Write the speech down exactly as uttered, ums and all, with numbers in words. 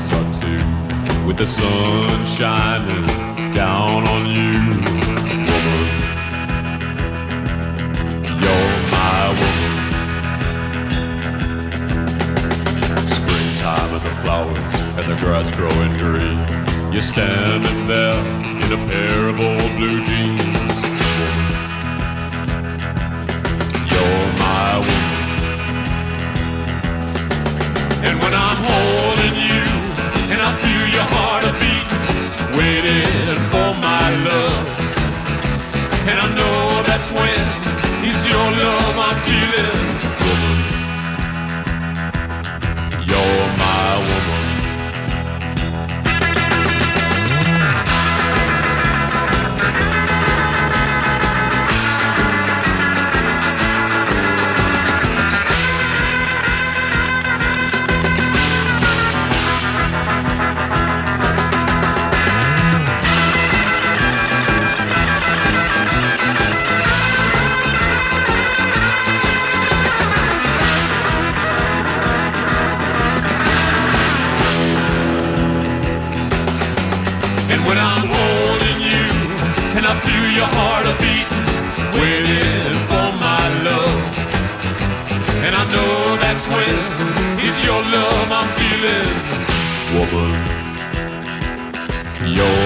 nights are two, with the sun shining down on you. Woman, you're my woman. Springtime and the flowers and the grass growing green. You're standing there in a pair of old blue jeans. You're my woman. And when I'm holding you and I feel your heart a beat, waiting for my love, and I know that's when it's your love I'm feeling. Woman, you're my woman. When I'm holding you and I feel your heart a beating, waiting for my love, and I know that's when it's your love I'm feeling. Woman, you're